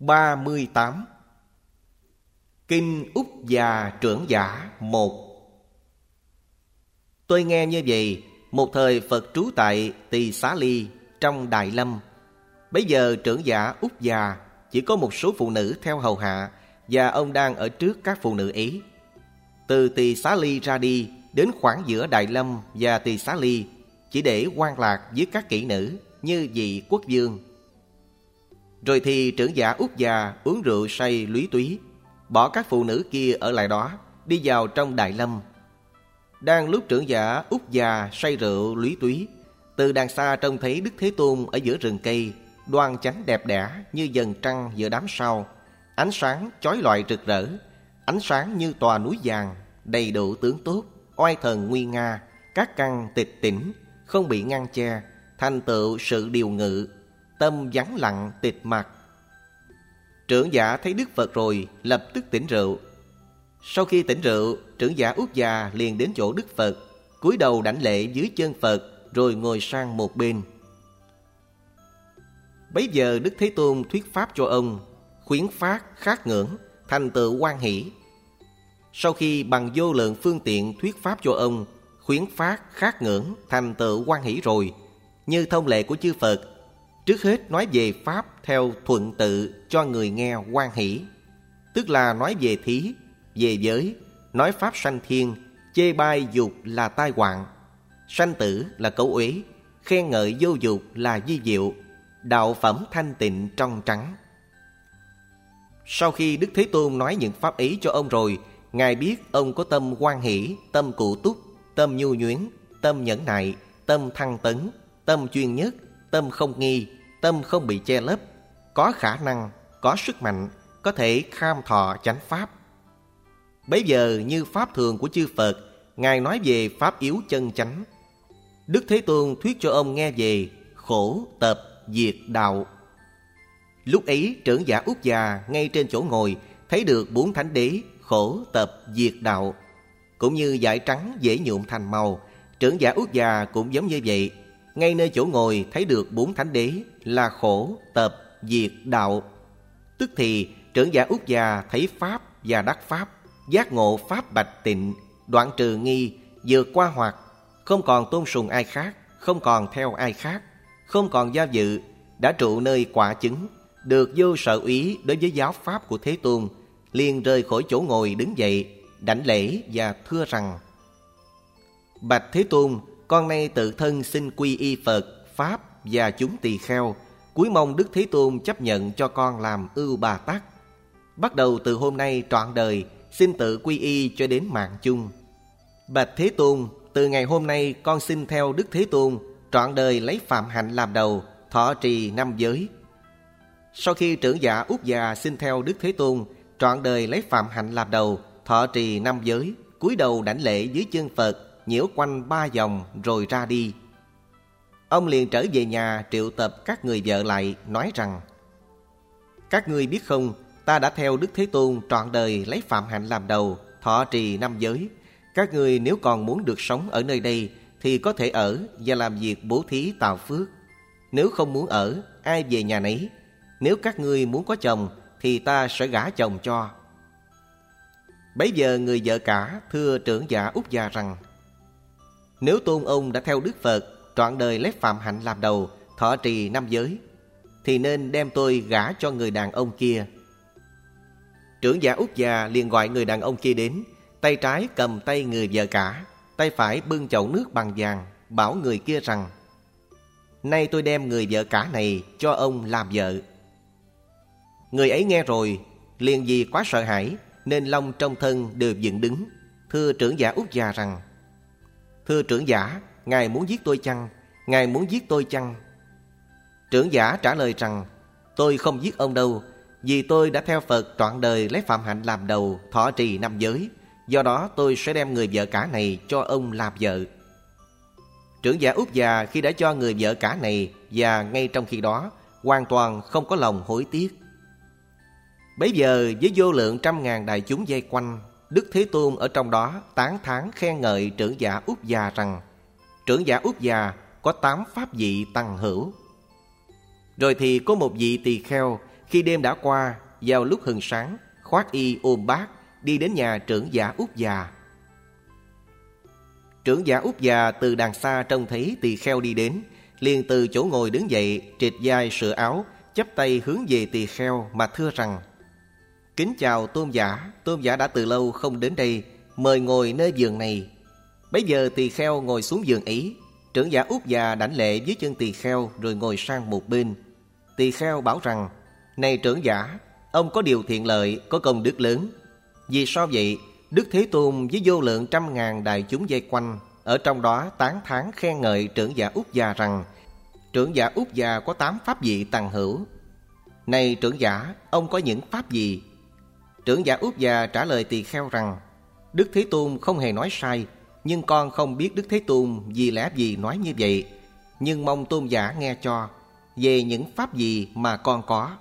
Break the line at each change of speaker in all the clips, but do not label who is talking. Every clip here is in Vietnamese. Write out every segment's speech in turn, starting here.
38. Kinh Úc Già Trưởng Giả 1. Tôi nghe như vậy, một thời Phật trú tại Tỳ Xá Ly trong Đại Lâm. Bấy giờ trưởng giả Úc Già chỉ có một số phụ nữ theo hầu hạ, và ông đang ở trước các phụ nữ ấy. Từ Tỳ Xá Ly ra đi đến khoảng giữa Đại Lâm và Tỳ Xá Ly, chỉ để hoan lạc với các kỹ nữ như vị quốc vương. Rồi thì trưởng giả Úc Già uống rượu say lúy túy, bỏ các phụ nữ kia ở lại đó, đi vào trong Đại Lâm. Đang lúc trưởng giả Úc Già say rượu lúy túy, từ đằng xa trông thấy Đức Thế Tôn ở giữa rừng cây, đoan chánh đẹp đẽ như dần trăng giữa đám sao, ánh sáng chói lọi rực rỡ, ánh sáng như tòa núi vàng, đầy đủ tướng tốt, oai thần nguy nga, các căn tịch tỉnh, không bị ngăn che, thành tựu sự điều ngự, tâm vắng lặng tịch mặc. Trưởng giả thấy Đức Phật rồi lập tức tỉnh rượu. Sau khi tỉnh rượu, trưởng giả Úc Già liền đến chỗ Đức Phật, cúi đầu đảnh lễ dưới chân Phật, rồi ngồi sang một bên. Bấy giờ Đức Thế Tôn thuyết pháp cho ông, khuyến phát khát ngưỡng, thành tựu hoan hỷ. Sau khi bằng vô lượng phương tiện thuyết pháp cho ông, khuyến phát khát ngưỡng, thành tựu hoan hỷ rồi, như thông lệ của chư Phật, trước hết nói về pháp theo thuận tự cho người nghe hoan hỷ, tức là nói về thí, về giới, nói pháp sanh thiên, chê bai dục là tai hoạn, sanh tử là cấu uế, khen ngợi vô dục là vi diệu, đạo phẩm thanh tịnh trong trắng. Sau khi Đức Thế Tôn nói những pháp ấy cho ông rồi, Ngài biết ông có tâm hoan hỷ, tâm cụ túc, tâm nhu nhuyến, tâm nhẫn nại, tâm thăng tấn, tâm chuyên nhất, tâm không nghi, tâm không bị che lấp, có khả năng, có sức mạnh, có thể kham thọ chánh pháp. Bấy giờ như pháp thường của chư Phật, Ngài nói về pháp yếu chân chánh. Đức Thế Tôn thuyết cho ông nghe về khổ tập diệt đạo. Lúc ấy trưởng giả Úc Già ngay trên chỗ ngồi thấy được 4 thánh đế khổ tập diệt đạo. Cũng như vải trắng dễ nhuộm thành màu, trưởng giả Úc Già cũng giống như vậy, ngay nơi chỗ ngồi thấy được 4 thánh đế là khổ tập diệt đạo. Tức thì trưởng giả Úc Già thấy pháp và đắc pháp, giác ngộ pháp bạch tịnh, đoạn trừ nghi, vượt qua hoặc, không còn tôn sùng ai khác, không còn theo ai khác, không còn do dự, đã trụ nơi quả chứng, được vô sở úy đối với giáo pháp của Thế Tôn, liền rời khỏi chỗ ngồi đứng dậy, đảnh lễ và thưa rằng: Bạch Thế Tôn, con nay tự thân xin quy y Phật, Pháp và chúng tỳ kheo, cúi mong Đức Thế Tôn chấp nhận cho con làm Ưu Bà Tắc. Bắt đầu từ hôm nay trọn đời, xin tự quy y cho đến mạng chung. Bạch Thế Tôn, từ ngày hôm nay con xin theo Đức Thế Tôn, trọn đời lấy phạm hạnh làm đầu, thọ trì 5 giới. Sau khi trưởng giả Úc Già xin theo Đức Thế Tôn, trọn đời lấy phạm hạnh làm đầu, thọ trì 5 giới, cúi đầu đảnh lễ dưới chân Phật, nhiễu quanh 3 vòng rồi ra đi. Ông liền trở về nhà triệu tập các người vợ lại, nói rằng: Các ngươi biết không, ta đã theo Đức Thế Tôn trọn đời lấy phạm hạnh làm đầu, thọ trì 5 giới. Các ngươi nếu còn muốn được sống ở nơi đây thì có thể ở và làm việc bố thí tạo phước. Nếu không muốn ở, ai về nhà nấy. Nếu các ngươi muốn có chồng thì ta sẽ gả chồng cho. Bấy giờ người vợ cả thưa trưởng giả Úc Già rằng: Nếu Tôn ông đã theo Đức Phật, trọn đời lấy phạm hạnh làm đầu, thọ trì 5 giới, thì nên đem tôi gả cho người đàn ông kia. Trưởng giả Úc Già liền gọi người đàn ông kia đến, tay trái cầm tay người vợ cả, tay phải bưng chậu nước bằng vàng, bảo người kia rằng: Nay tôi đem người vợ cả này cho ông làm vợ. Người ấy nghe rồi, liền vì quá sợ hãi nên lông trong thân đều dựng đứng, thưa trưởng giả Úc Già rằng: Thưa trưởng giả, Ngài muốn giết tôi chăng? Ngài muốn giết tôi chăng? Trưởng giả trả lời rằng: Tôi không giết ông đâu, vì tôi đã theo Phật trọn đời lấy phạm hạnh làm đầu, thọ trì 5 giới. Do đó tôi sẽ đem người vợ cả này cho ông làm vợ. Trưởng giả Úc Già khi đã cho người vợ cả này, và ngay trong khi đó hoàn toàn không có lòng hối tiếc. Bấy giờ với vô lượng 100.000 đại chúng vây quanh, Đức Thế Tôn ở trong đó tán thán khen ngợi trưởng giả Úc Già rằng: Trưởng giả Úc Già có 8 pháp vị tăng hữu. Rồi thì có một vị tỳ kheo Khi đêm đã qua, vào lúc hừng sáng, khoác y ôm bát, đi đến nhà trưởng giả Út già. Trưởng giả Út già từ đằng xa trông thấy tỳ kheo đi đến, liền từ chỗ ngồi đứng dậy, trịt vai sửa áo, chắp tay hướng về tỳ kheo mà thưa rằng: Kính chào tôn giả đã từ lâu không đến đây, mời ngồi nơi giường này. Bấy giờ tỳ kheo ngồi xuống giường ấy. Trưởng giả Út già đảnh lễ dưới chân tỳ kheo rồi ngồi sang một bên. Tỳ kheo bảo rằng: Này trưởng giả, ông có điều thiện lợi, có công đức lớn. Vì sao vậy? Đức Thế Tôn với vô lượng trăm ngàn đại chúng vây quanh, ở trong đó tán thán khen ngợi trưởng giả Út già rằng: Trưởng giả Út già có 8 pháp vị tằng hữu. Này trưởng giả, ông có những pháp gì? Trưởng giả Út già trả lời tỳ kheo rằng: Đức Thế Tôn không hề nói sai, nhưng con không biết Đức Thế Tôn vì lẽ gì nói như vậy, nhưng mong tôn giả nghe cho về những pháp gì mà con có.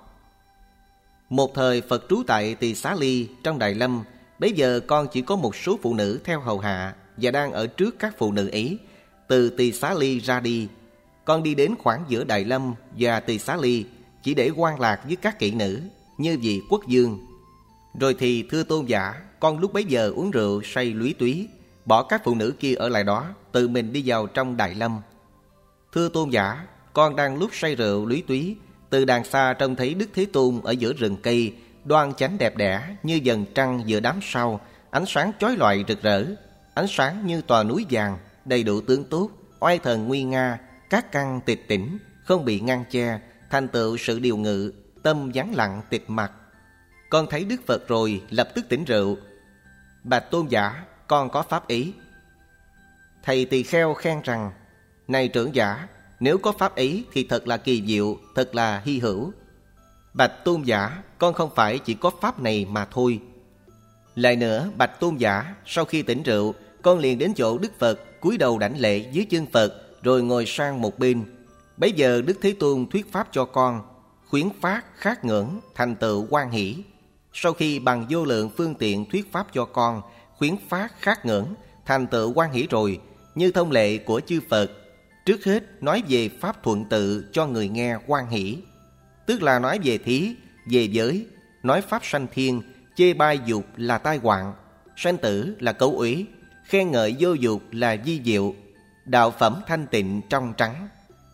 Một thời Phật trú tại Tỳ Xá Ly trong Đại Lâm. Bấy giờ con chỉ có một số phụ nữ theo hầu hạ, và đang ở trước các phụ nữ ấy. Từ Tỳ Xá Ly ra đi, con đi đến khoảng giữa Đại Lâm và Tỳ Xá Ly, chỉ để quan lạc với các kỹ nữ như vị quốc dương. Rồi thì thưa tôn giả, con lúc bấy giờ uống rượu say lúy túy, bỏ các phụ nữ kia ở lại đó, tự mình đi vào trong Đại Lâm. Thưa tôn giả, con đang lúc say rượu lúy túy, từ đàng xa trông thấy Đức Thế Tôn ở giữa rừng cây, đoan chánh đẹp đẽ như dần trăng giữa đám sao, ánh sáng chói lọi rực rỡ, ánh sáng như tòa núi vàng, đầy đủ tướng tốt, oai thần nguy nga, các căn tịch tỉnh, không bị ngăn che, thành tựu sự điều ngự, tâm vắng lặng tịch mặc. Con thấy Đức Phật rồi lập tức tỉnh rượu. Bạch tôn giả, con có pháp ý. Thầy tỳ kheo khen rằng: Này trưởng giả, nếu có pháp ý thì thật là kỳ diệu, thật là hy hữu. Bạch tôn giả, con không phải chỉ có pháp này mà thôi. Lại nữa, bạch tôn giả, sau khi tỉnh rượu, con liền đến chỗ Đức Phật, cúi đầu đảnh lễ dưới chân Phật, rồi ngồi sang một bên. Bấy giờ Đức Thế Tôn thuyết pháp cho con, khuyến phát khát ngưỡng, thành tựu hoan hỷ. Sau khi bằng vô lượng phương tiện thuyết pháp cho con, khuyến phát khát ngưỡng, thành tựu hoan hỷ rồi, như thông lệ của chư Phật, trước hết nói về pháp thuận tự cho người nghe hoan hỷ, tức là nói về thí, về giới, nói pháp sanh thiên, chê bai dục là tai họa, sanh tử là cấu uế, khen ngợi vô dục là vi diệu, đạo phẩm thanh tịnh trong trắng.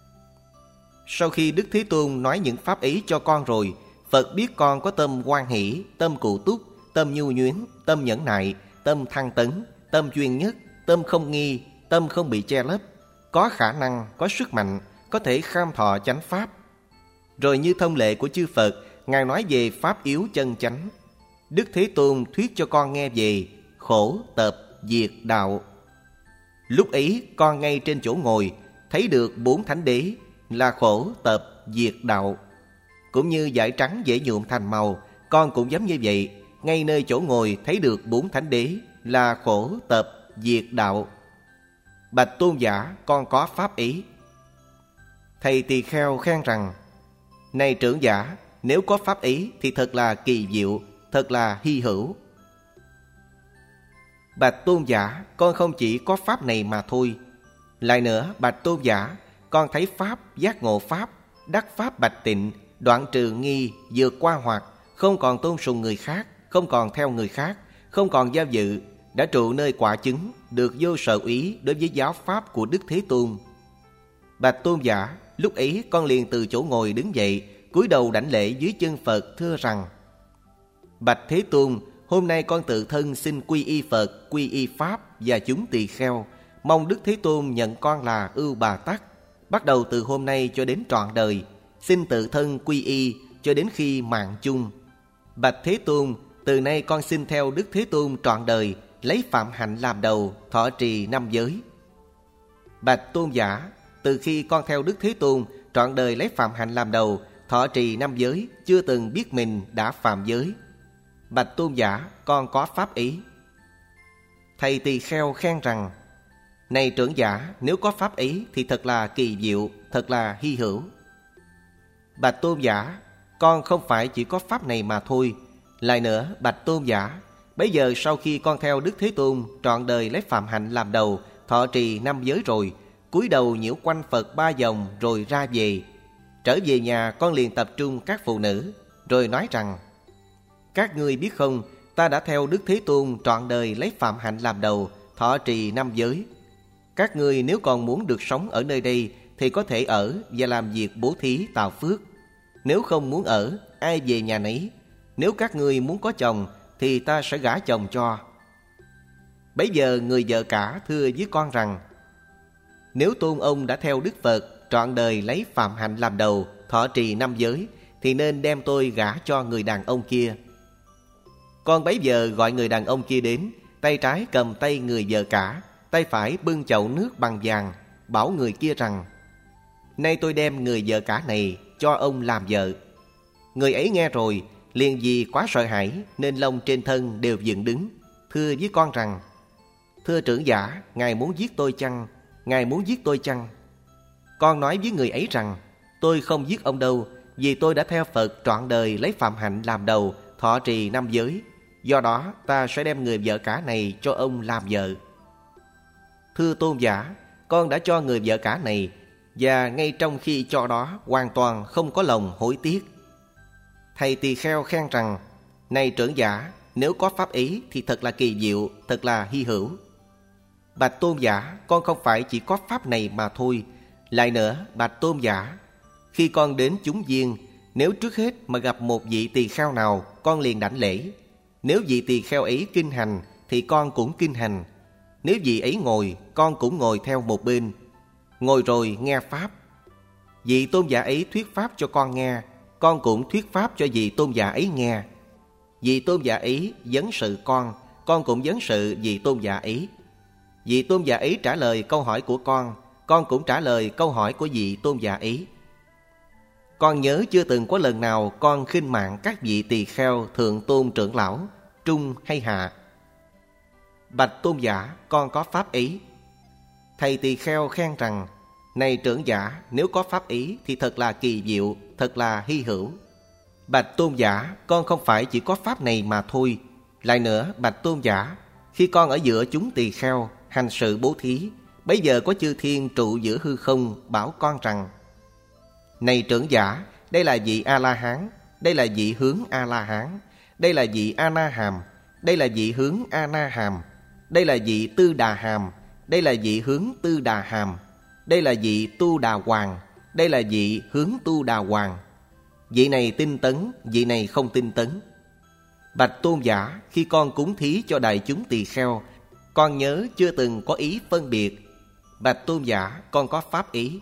Sau khi Đức Thế Tôn nói những pháp ý cho con rồi, Phật biết con có tâm hoan hỷ, tâm cụ túc, tâm nhu nhuyến, tâm nhẫn nại, tâm thăng tấn, tâm chuyên nhất, tâm không nghi, tâm không bị che lấp, có khả năng, có sức mạnh, có thể kham thọ chánh pháp. Rồi như thông lệ của chư Phật, Ngài nói về pháp yếu chân chánh. Đức Thế Tôn thuyết cho con nghe về khổ, tập, diệt, đạo. Lúc ấy con ngay trên chỗ ngồi thấy được 4 thánh đế là khổ, tập, diệt, đạo. Cũng như vải trắng dễ nhuộm thành màu, con cũng giống như vậy, ngay nơi chỗ ngồi thấy được 4 thánh đế là khổ, tập, diệt, đạo. Bạch tôn giả, con có pháp ý. Thầy tỳ kheo khen rằng: Này trưởng giả, nếu có pháp ý thì thật là kỳ diệu, thật là hy hữu. Bạch tôn giả, con không chỉ có pháp này mà thôi. Lại nữa, bạch tôn giả, con thấy pháp, giác ngộ pháp, đắc pháp bạch tịnh, đoạn trừ nghi, vượt qua hoặc, không còn tôn sùng người khác, không còn theo người khác, không còn giao dự, đã trụ nơi quả chứng, được vô sở úy đối với giáo pháp của Đức Thế Tôn. Bạch tôn giả, lúc ấy con liền từ chỗ ngồi đứng dậy, cúi đầu đảnh lễ dưới chân Phật thưa rằng: Bạch Thế Tôn, hôm nay con tự thân xin quy y Phật, quy y Pháp và chúng tỳ kheo, mong Đức Thế Tôn nhận con là Ưu Bà Tắc. Bắt đầu từ hôm nay cho đến trọn đời, xin tự thân quy y cho đến khi mạng chung. Bạch Thế Tôn, từ nay con xin theo Đức Thế Tôn trọn đời, lấy phạm hạnh làm đầu, thọ trì 5 giới. Bạch tôn giả, từ khi con theo Đức Thế Tôn trọn đời lấy phạm hạnh làm đầu, thọ trì 5 giới, chưa từng biết mình đã phạm giới. Bạch tôn giả, con có pháp ý. Thầy tỳ kheo khen rằng: Này trưởng giả, nếu có pháp ý thì thật là kỳ diệu, thật là hy hữu. Bạch tôn giả, con không phải chỉ có pháp này mà thôi. Lại nữa, bạch tôn giả, bây giờ sau khi con theo Đức Thế Tôn trọn đời lấy phạm hạnh làm đầu, thọ trì 5 giới rồi, cúi đầu nhiễu quanh Phật 3 vòng rồi ra về. Trở về nhà con liền tập trung các phụ nữ, rồi nói rằng: Các ngươi biết không, ta đã theo Đức Thế Tôn trọn đời lấy phạm hạnh làm đầu, thọ trì 5 giới. Các ngươi nếu còn muốn được sống ở nơi đây thì có thể ở và làm việc bố thí tạo phước. Nếu không muốn ở, ai về nhà nấy. Nếu các ngươi muốn có chồng thì ta sẽ gả chồng cho. Bấy giờ người vợ cả thưa với con rằng: Nếu Tôn ông đã theo Đức Phật trọn đời lấy phạm hạnh làm đầu, thọ trì 5 giới, thì nên đem tôi gả cho người đàn ông kia. Con bấy giờ gọi người đàn ông kia đến, tay trái cầm tay người vợ cả, tay phải bưng chậu nước bằng vàng, bảo người kia rằng: Nay tôi đem người vợ cả này cho ông làm vợ. Người ấy nghe rồi, liền vì quá sợ hãi nên lông trên thân đều dựng đứng, thưa với con rằng: Thưa trưởng giả, ngài muốn giết tôi chăng? Ngài muốn giết tôi chăng? Con nói với người ấy rằng: Tôi không giết ông đâu, vì tôi đã theo Phật trọn đời lấy phạm hạnh làm đầu, thọ trì 5 giới. Do đó ta sẽ đem người vợ cả này cho ông làm vợ. Thưa tôn giả, con đã cho người vợ cả này, và ngay trong khi cho đó hoàn toàn không có lòng hối tiếc. Thầy tỳ kheo khen rằng: Này trưởng giả, nếu có pháp ý thì thật là kỳ diệu, thật là hy hữu. Bạch tôn giả, con không phải chỉ có pháp này mà thôi. Lại nữa, bạch tôn giả, khi con đến chúng viên, nếu trước hết mà gặp một vị tỳ kheo nào, con liền đảnh lễ. Nếu vị tỳ kheo ấy kinh hành thì con cũng kinh hành. Nếu vị ấy ngồi, con cũng ngồi theo một bên, ngồi rồi nghe pháp. Vị tôn giả ấy thuyết pháp cho con nghe, con cũng thuyết pháp cho vị tôn giả ấy nghe. Vị tôn giả ấy vấn sự con cũng vấn sự vị tôn giả ấy. Vị tôn giả ấy trả lời câu hỏi của con cũng trả lời câu hỏi của vị tôn giả ấy. Con nhớ chưa từng có lần nào con khinh mạng các vị tỳ kheo, thượng tôn, trưởng lão, trung hay hạ. Bạch tôn giả, con có pháp ý. Thầy tỳ kheo khen rằng: Này trưởng giả, nếu có pháp ý thì thật là kỳ diệu, thật là hy hữu. Bạch tôn giả, con không phải chỉ có pháp này mà thôi. Lại nữa, bạch tôn giả, khi con ở giữa chúng tỳ kheo hành sự bố thí, bấy giờ có chư thiên trụ giữa hư không bảo con rằng: Này trưởng giả, đây là vị A-la-hán, đây là vị hướng A-la-hán, đây là vị A-na-hàm, đây là vị hướng A-na-hàm, đây là vị Tư Đà Hàm, đây là vị hướng Tư Đà Hàm, đây là vị Tu Đà Hoàng, đây là vị hướng Tu Đà Hoàng. Vị này tinh tấn, vị này không tinh tấn. Bạch tôn giả, khi con cúng thí cho đại chúng tỳ kheo, con nhớ chưa từng có ý phân biệt. Bạch tôn giả, con có pháp ý.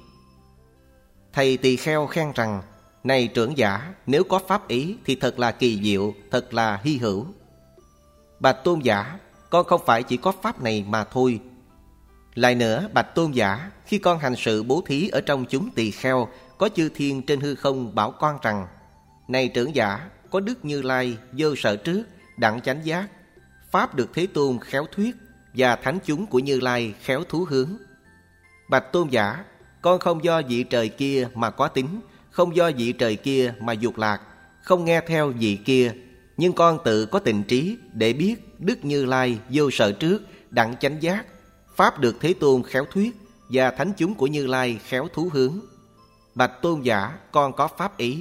Thầy tỳ kheo khen rằng: Này trưởng giả, nếu có pháp ý thì thật là kỳ diệu, thật là hy hữu. Bạch tôn giả, con không phải chỉ có pháp này mà thôi. Lại nữa, bạch tôn giả, khi con hành sự bố thí ở trong chúng tỳ kheo, có chư thiên trên hư không bảo con rằng: Này trưởng giả, có Đức Như Lai vô sợ trước, đặng chánh giác, pháp được Thế Tôn khéo thuyết, và thánh chúng của Như Lai khéo thú hướng. Bạch tôn giả, con không do vị trời kia mà có tính, không do vị trời kia mà dục lạc, không nghe theo vị kia, nhưng con tự có tịnh trí để biết Đức Như Lai vô sợ trước, đặng chánh giác, pháp được Thế Tôn khéo thuyết, và thánh chúng của Như Lai khéo thú hướng. Bạch tôn giả, con có pháp ý.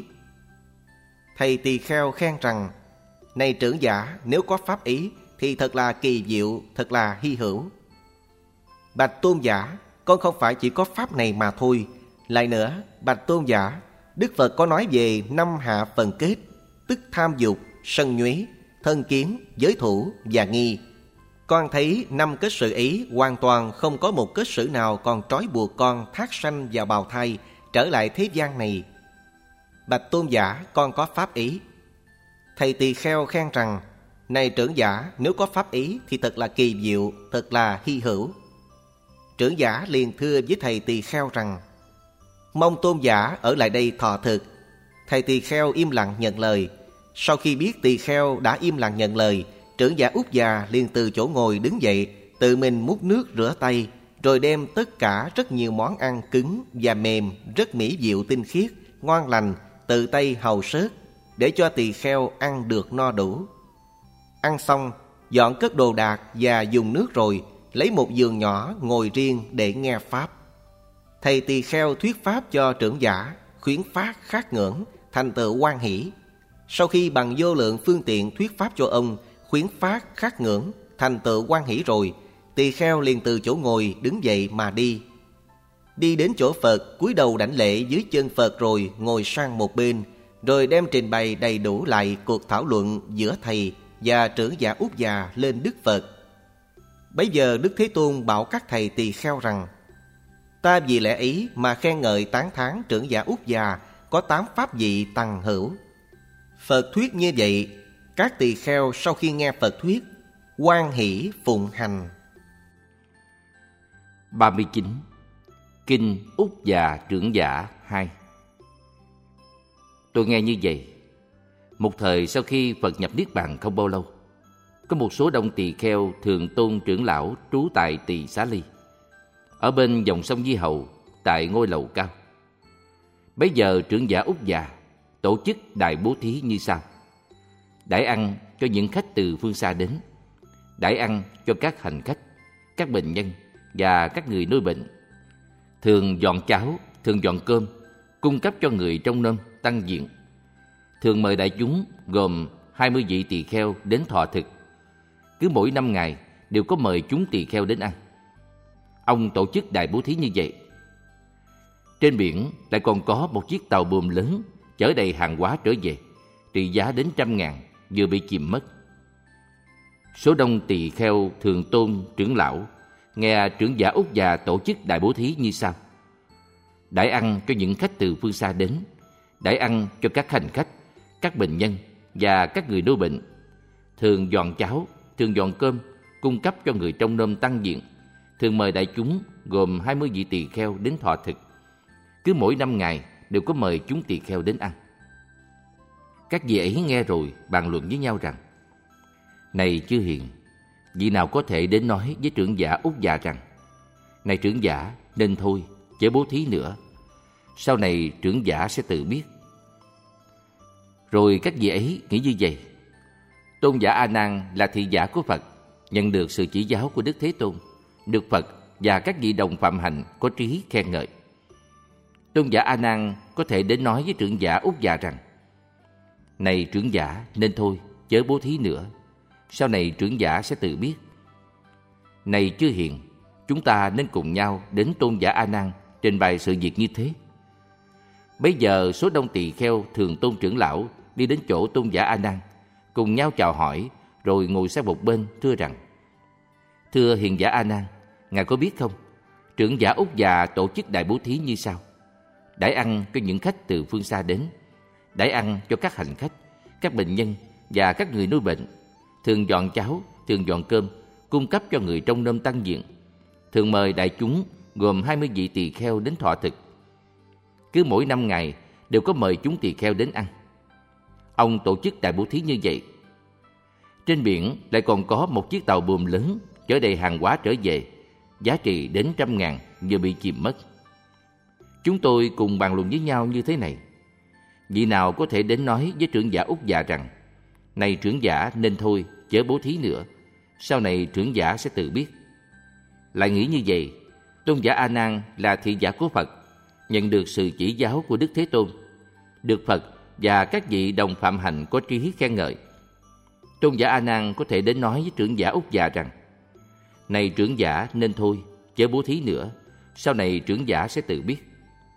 Thầy tỳ kheo khen rằng: Này trưởng giả, nếu có pháp ý thì thật là kỳ diệu, thật là hy hữu. Bạch tôn giả, con không phải chỉ có pháp này mà thôi. Lại nữa, bạch tôn giả, Đức Phật có nói về 5 hạ phần kết, tức tham dục, sân nhuế, thân kiến, giới thủ và nghi. Con thấy 5 kết sự ấy hoàn toàn không có một kết sự nào còn trói buộc con thác sanh vào bào thai, trở lại thế gian này. Bạch tôn giả, con có pháp ý. Thầy tỳ kheo khen rằng: Này trưởng giả, nếu có pháp ý thì thật là kỳ diệu, thật là hy hữu. Trưởng giả liền thưa với thầy tỳ kheo rằng: Mong tôn giả ở lại đây thọ thực. Thầy tỳ kheo im lặng nhận lời. Sau khi biết tỳ kheo đã im lặng nhận lời, trưởng giả Úc già liền từ chỗ ngồi đứng dậy, tự mình múc nước rửa tay, rồi đem tất cả rất nhiều món ăn cứng và mềm, rất mỹ diệu tinh khiết, ngon lành, tự tay hầu sớt, để cho tỳ kheo ăn được no đủ. Ăn xong, dọn cất đồ đạc và dùng nước rồi, lấy một giường nhỏ ngồi riêng để nghe pháp. Thầy tỳ kheo thuyết pháp cho trưởng giả, khuyến phát khát ngưỡng, thành tựu hoan hỷ. Sau khi bằng vô lượng phương tiện thuyết pháp cho ông, khuyến phát khát ngưỡng, thành tựu hoan hỷ rồi, tỳ kheo liền từ chỗ ngồi đứng dậy mà đi. Đi đến chỗ Phật, cúi đầu đảnh lễ dưới chân Phật rồi ngồi sang một bên, rồi đem trình bày đầy đủ lại cuộc thảo luận giữa thầy và trưởng giả Úc già lên Đức Phật. Bấy giờ Đức Thế Tôn bảo các thầy tỳ kheo rằng: ta vì lẽ ấy mà khen ngợi tán thán trưởng giả Úc già có 8 pháp vị tằng hữu. Phật thuyết như vậy, các tỳ kheo sau khi nghe Phật thuyết, hoan hỷ phụng hành.
39. Kinh Úc già trưởng giả 2. Tôi nghe như vậy. Một thời sau khi Phật nhập Niết Bàn không bao lâu, có một số đông tỳ kheo Thường Tôn trưởng lão trú tại Tỳ Xá Ly, ở bên dòng sông Di Hầu, tại ngôi lầu cao. Bấy giờ trưởng giả Úc già tổ chức đại bố thí như sau: đãi ăn cho những khách từ phương xa đến, đãi ăn cho các hành khách, các bệnh nhân và các người nuôi bệnh, thường dọn cháo, thường dọn cơm, cung cấp cho người trong nôm tăng diện, thường mời đại chúng gồm 20 vị tỳ kheo đến thọ thực. Cứ mỗi 5 ngày đều có mời chúng tỳ kheo đến ăn. Ông tổ chức đại bố thí như vậy. Trên biển lại còn có một chiếc tàu buồm lớn chở đầy hàng hóa trở về, trị giá đến 100.000, vừa bị chìm mất. Số đông tỳ kheo Thường Tôn trưởng lão nghe trưởng giả Úc già tổ chức đại bố thí như sau: đãi ăn cho những khách từ phương xa đến, đãi ăn cho các hành khách, các bệnh nhân và các người nuôi bệnh, thường dọn cháo, thường dọn cơm, cung cấp cho người trong nôm tăng diện, thường mời đại chúng gồm 20 vị tỳ kheo đến thọ thực. Cứ mỗi 5 ngày đều có mời chúng tỳ kheo đến ăn. Các vị ấy nghe rồi bàn luận với nhau rằng: này chư hiền, vị nào có thể đến nói với trưởng giả Úc già rằng: này trưởng giả, nên thôi, chớ bố thí nữa, sau này trưởng giả sẽ tự biết. Rồi các vị ấy nghĩ như vậy: tôn giả A Nan là thị giả của Phật, nhận được sự chỉ giáo của Đức Thế Tôn, được Phật và các vị đồng phạm hạnh có trí khen ngợi. Tôn giả A Nan có thể đến nói với trưởng giả Úc già rằng: này trưởng giả, nên thôi, chớ bố thí nữa, sau này trưởng giả sẽ tự biết. Này chư hiền, chúng ta nên cùng nhau đến tôn giả A Nan trình bày sự việc như thế. Bấy giờ số đông tỳ kheo Thường Tôn trưởng lão đi đến chỗ tôn giả A Nan, cùng nhau chào hỏi, rồi ngồi sang một bên thưa rằng: thưa hiền giả A Nan, ngài có biết không, trưởng giả Úc già tổ chức đại bố thí như sau: đãi ăn cho những khách từ phương xa đến, đãi ăn cho các hành khách, các bệnh nhân và các người nuôi bệnh, thường dọn cháo, thường dọn cơm, cung cấp cho người trong nôm tăng diện, thường mời đại chúng gồm 20 vị tỳ kheo đến thọ thực. Cứ mỗi 5 ngày đều có mời chúng tỳ kheo đến ăn. Ông tổ chức đại bố thí như vậy. Trên biển lại còn có một chiếc tàu buồm lớn chở đầy hàng hóa trở về, giá trị đến 100.000, vừa bị chìm mất. Chúng tôi cùng bàn luận với nhau như thế này: vị nào có thể đến nói với trưởng giả Úc già rằng: này trưởng giả, nên thôi, chớ bố thí nữa, sau này trưởng giả sẽ tự biết. Lại nghĩ như vậy: tôn giả A Nan là thị giả của Phật, nhận được sự chỉ giáo của Đức Thế Tôn, được Phật và các vị đồng phạm hạnh có trí khen ngợi. Tôn giả A Nan có thể đến nói với trưởng giả Úc già rằng: này trưởng giả, nên thôi, chớ bố thí nữa, sau này trưởng giả sẽ tự biết.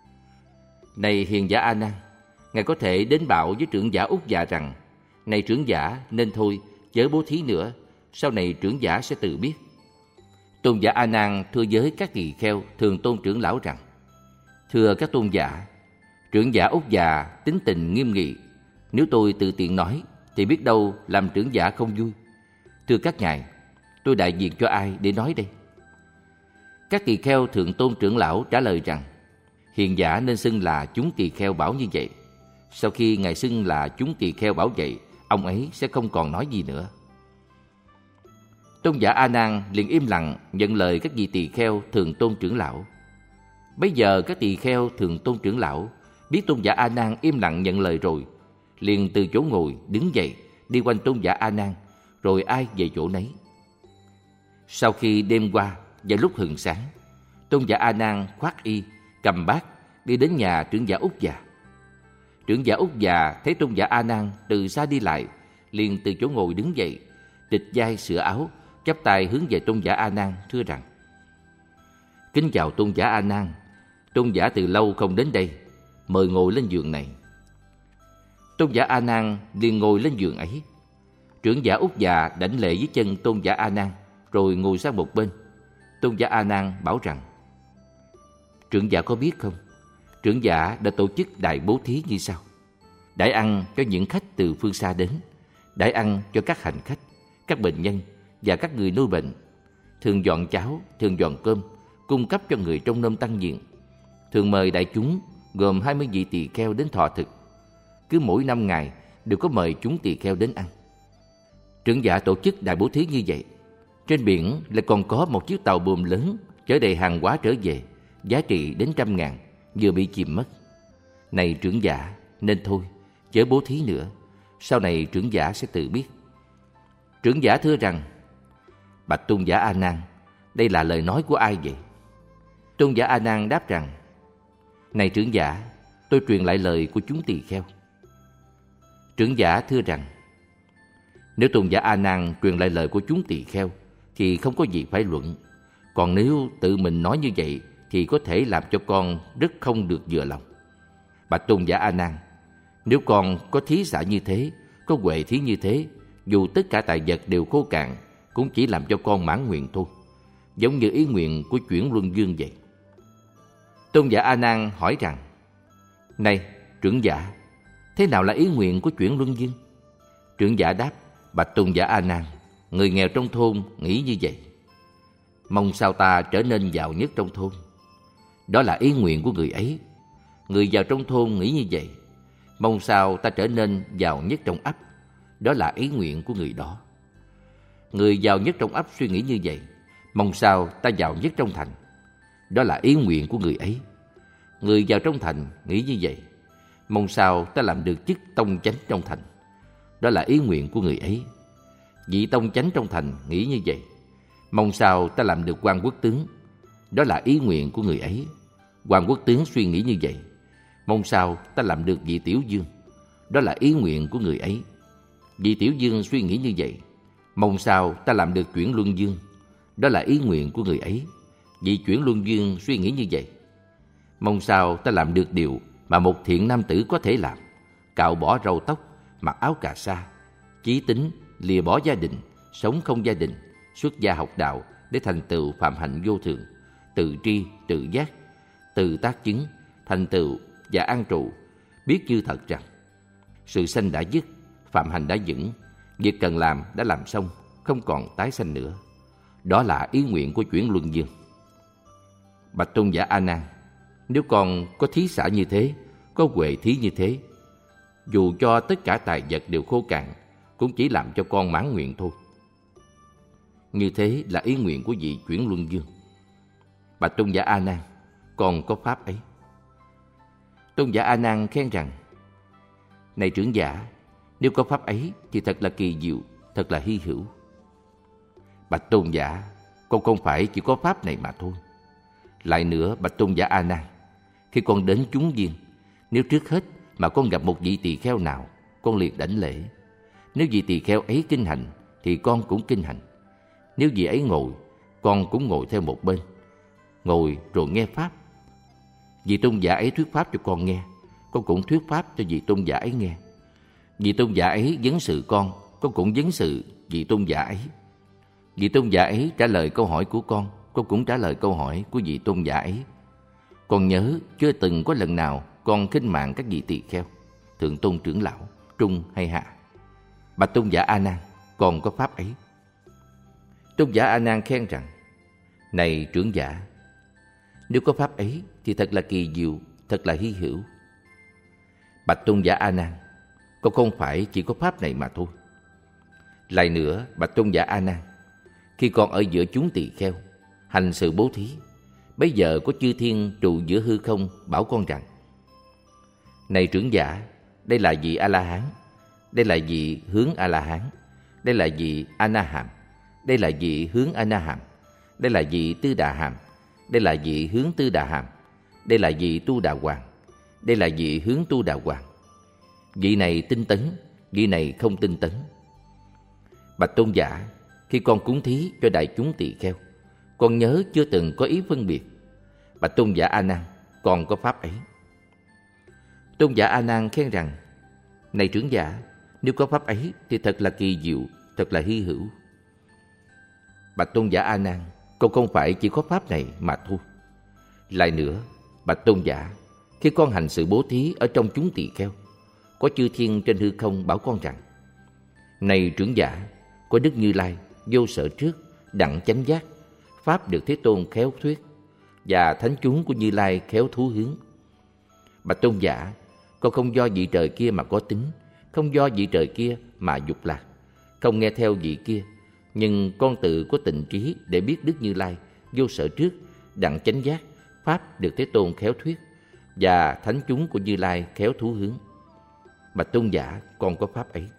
Này hiền giả A Nan, ngài có thể đến bảo với trưởng giả Úc già rằng: này trưởng giả, nên thôi, chớ bố thí nữa, sau này trưởng giả sẽ tự biết. Tôn giả A Nan thưa với các tỳ kheo Thường Tôn trưởng lão rằng: thưa các tôn giả, trưởng giả Úc già tính tình nghiêm nghị, nếu tôi tự tiện nói thì biết đâu làm trưởng giả không vui. Thưa các ngài, tôi đại diện cho ai để nói đây? Các tỳ kheo Thượng Tôn trưởng lão trả lời rằng: hiền giả nên xưng là chúng tỳ kheo bảo như vậy. Sau khi ngài xưng là chúng tỳ kheo bảo vậy, ông ấy sẽ không còn nói gì nữa. Tôn giả A Nan liền im lặng nhận lời các vị tỳ kheo Thường Tôn trưởng lão. Bấy giờ các tỳ kheo Thường Tôn trưởng lão biết tôn giả A Nan im lặng nhận lời rồi, liền từ chỗ ngồi đứng dậy đi quanh tôn giả A Nan, rồi ai về chỗ nấy. Sau khi đêm qua và lúc hừng sáng, tôn giả A Nan khoác y, cầm bát đi đến nhà trưởng giả Úc già. Trưởng giả Úc già thấy tôn giả A Nan từ xa đi lại, liền từ chỗ ngồi đứng dậy, trịch vai sửa áo, chắp tay hướng về tôn giả A Nan thưa rằng: Kính chào tôn giả A Nan, tôn giả từ lâu không đến đây, mời ngồi lên giường này. Tôn giả A Nan liền ngồi lên giường ấy. Trưởng giả Úc già đảnh lễ dưới chân tôn giả A Nan, rồi ngồi sang một bên. Tôn giả A Nan bảo rằng: Trưởng giả có biết không, trưởng giả đã tổ chức đại bố thí như sau: đãi ăn cho những khách từ phương xa đến, đãi ăn cho các hành khách, các bệnh nhân và các người nuôi bệnh, thường dọn cháo, thường dọn cơm, cung cấp cho người trong nôm tăng diện, thường mời đại chúng gồm 20 vị tỳ kheo đến thọ thực. Cứ mỗi 5 ngày đều có mời chúng tỳ kheo đến ăn. Trưởng giả tổ chức đại bố thí như vậy. Trên biển lại còn có một chiếc tàu buồm lớn chở đầy hàng hóa trở về, giá trị đến 100.000, vừa bị chìm mất. Này trưởng giả, nên thôi, chớ bố thí nữa, sau này trưởng giả sẽ tự biết. Trưởng giả thưa rằng: Bạch tôn giả A Nan, đây là lời nói của ai vậy? Tôn giả A Nan đáp rằng: Này trưởng giả, tôi truyền lại lời của chúng tỳ kheo. Trưởng giả thưa rằng: Nếu tôn giả A Nan truyền lại lời của chúng tỳ kheo thì không có gì phải luận. Còn nếu tự mình nói như vậy thì có thể làm cho con rất không được vừa lòng. Bạch tôn giả A Nan, nếu con có thí xả như thế, có huệ thí như thế, dù tất cả tài vật đều khô cạn, cũng chỉ làm cho con mãn nguyện thôi, giống như ý nguyện của chuyển luân dương vậy. Tôn giả A Nan hỏi rằng: Này trưởng giả, thế nào là ý nguyện của chuyển luân dương? Trưởng giả đáp: Bạch tôn giả A Nan, người nghèo trong thôn nghĩ như vậy: Mong sao ta trở nên giàu nhất trong thôn. Đó là ý nguyện của người ấy. Người giàu trong thôn nghĩ như vậy: Mong sao ta trở nên giàu nhất trong ấp. Đó là ý nguyện của người đó. Người giàu nhất trong ấp suy nghĩ như vậy: Mong sao ta giàu nhất trong thành. Đó là ý nguyện của người ấy. Người giàu trong thành nghĩ như vậy: Mong sao ta làm được chức tông chánh trong thành. Đó là ý nguyện của người ấy. Vị tông chánh trong thành nghĩ như vậy: Mong sao ta làm được quan quốc tướng. Đó là ý nguyện của người ấy. Quan quốc tướng suy nghĩ như vậy: Mong sao ta làm được vị tiểu dương. Đó là ý nguyện của người ấy. Vị tiểu dương suy nghĩ như vậy: Mong sao ta làm được chuyển luân dương. Đó là ý nguyện của người ấy. Vị chuyển luân dương suy nghĩ như vậy: Mong sao ta làm được điều mà một thiện nam tử có thể làm: cạo bỏ râu tóc, mặc áo cà sa, chí tính, lìa bỏ gia đình, sống không gia đình, xuất gia học đạo để thành tựu phạm hạnh vô thường, tự tri, tự giác, tự tác chứng, thành tựu và an trụ, biết như thật rằng sự sanh đã dứt, phạm hành đã vững, việc cần làm đã làm xong, không còn tái sanh nữa. Đó là ý nguyện của chuyển luân dương. Bạch tôn giả A Nan, nếu con có thí xả như thế, có huệ thí như thế, dù cho tất cả tài vật đều khô cạn, cũng chỉ làm cho con mãn nguyện thôi. Như thế là ý nguyện của vị chuyển luân dương. Bạch tôn giả A Nan, con có pháp ấy. Tôn giả A Nan khen rằng: Này trưởng giả, nếu có pháp ấy thì thật là kỳ diệu, thật là hy hữu. Bạch tôn giả, con không phải chỉ có pháp này mà thôi. Lại nữa, bạch tôn giả A Nan, khi con đến chúng viên, nếu trước hết mà con gặp một vị tỳ kheo nào, con liền đảnh lễ. Nếu vị tỳ kheo ấy kinh hành thì con cũng kinh hành. Nếu vị ấy ngồi, con cũng ngồi theo một bên, ngồi rồi nghe pháp. Vị tôn giả ấy thuyết pháp cho con nghe, con cũng thuyết pháp cho vị tôn giả ấy nghe. Vị tôn giả ấy vấn sự con cũng vấn sự vị tôn giả ấy. Vị tôn giả ấy trả lời câu hỏi của con cũng trả lời câu hỏi của vị tôn giả ấy. Con nhớ chưa từng có lần nào con khinh mạng các vị tỳ kheo, thượng tôn trưởng lão, trung hay hạ. Bạch tôn giả A Nan, con có pháp ấy. Tôn giả A Nan khen rằng: Này trưởng giả, nếu có pháp ấy thì thật là kỳ diệu, thật là hy hữu. Bạch tôn giả A Nan, con không phải chỉ có pháp này mà thôi. Lại nữa, bạch tôn giả A Nan, khi con ở giữa chúng tỳ kheo, hành sự bố thí, bây giờ có chư thiên trụ giữa hư không bảo con rằng: Này trưởng giả, đây là vị A-la-hán, đây là vị hướng A-la-hán, đây là vị A-na-hàm, đây là vị hướng A-na-hàm, đây là vị Tư Đà Hàm, đây là vị hướng Tư Đà Hàm, đây là vị Tu Đà Hoàng, đây là vị hướng Tu Đà Hoàng, vị này tinh tấn, vị này không tinh tấn. Bạch tôn giả, khi con cúng thí cho đại chúng tỳ kheo, con nhớ chưa từng có ý phân biệt. Bạch tôn giả A Nan, con có pháp ấy. Tôn giả A Nan khen rằng: này trưởng giả, nếu có pháp ấy thì thật là kỳ diệu, thật là hy hữu. Bạch tôn giả A Nan, con không phải chỉ có pháp này mà thôi. Lại nữa, bạch tôn giả, khi con hành sự bố thí ở trong chúng tỳ kheo, có chư thiên trên hư không bảo con rằng: này trưởng giả, có Đức Như Lai vô sở trước, đặng chánh giác, pháp được Thế Tôn khéo thuyết, và thánh chúng của Như Lai khéo thú hướng. Bạch tôn giả, con không do vị trời kia mà có tính, không do vị trời kia mà dục lạc, không nghe theo vị kia, nhưng con tự có tịnh trí để biết Đức Như Lai vô sở trước, đặng chánh giác, pháp được Thế Tôn khéo thuyết, và thánh chúng của Như Lai khéo thú hướng. Bạch tôn giả, con có pháp ấy.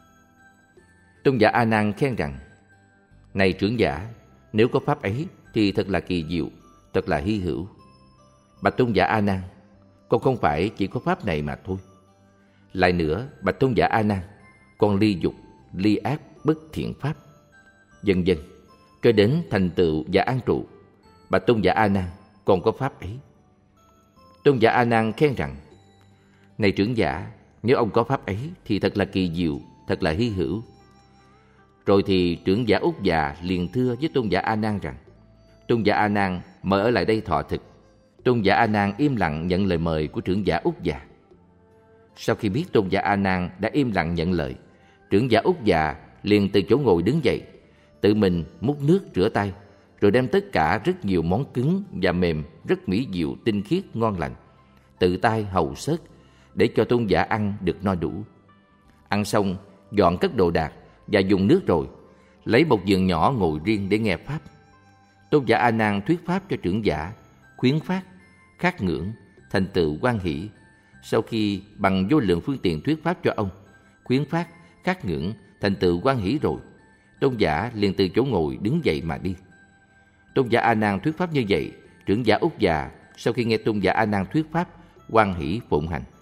Tôn giả A Nan khen rằng: này trưởng giả, nếu có pháp ấy thì thật là kỳ diệu, thật là hy hữu. Bạch tôn giả A Nan, con không phải chỉ có pháp này mà thôi. Lại nữa, bạch tôn giả A Nan, con ly dục, ly ác, bất thiện pháp, vân vân, cho đến thành tựu và an trụ. Bạch tôn giả A Nan, con có pháp ấy. Tôn giả A Nan khen rằng: này trưởng giả, nếu ông có pháp ấy thì thật là kỳ diệu, thật là hy hữu. Rồi thì trưởng giả Úc già liền thưa với tôn giả A Nan rằng: tôn giả A Nan mời ở lại đây thọ thực. Tôn giả A Nan im lặng nhận lời mời của trưởng giả Úc già. Sau khi biết tôn giả A Nan đã im lặng nhận lời, trưởng giả Úc già liền từ chỗ ngồi đứng dậy, tự mình múc nước rửa tay, rồi đem tất cả rất nhiều món cứng và mềm rất mỹ diệu tinh khiết ngon lành, tự tay hầu xớt để cho tôn giả ăn được no đủ. Ăn xong, dọn cất đồ đạc và dùng nước rồi, lấy một giường nhỏ ngồi riêng để nghe pháp. Tôn giả A Nan thuyết pháp cho trưởng giả, khuyến phát, khát ngưỡng, thành tựu hoan hỷ. Sau khi bằng vô lượng phương tiện thuyết pháp cho ông, khuyến phát, khát ngưỡng, thành tựu hoan hỷ rồi, tôn giả liền từ chỗ ngồi đứng dậy mà đi. Tôn giả A Nan thuyết pháp như vậy, trưởng giả Úc già sau khi nghe tôn giả A Nan thuyết pháp, hoan hỷ phụng hành.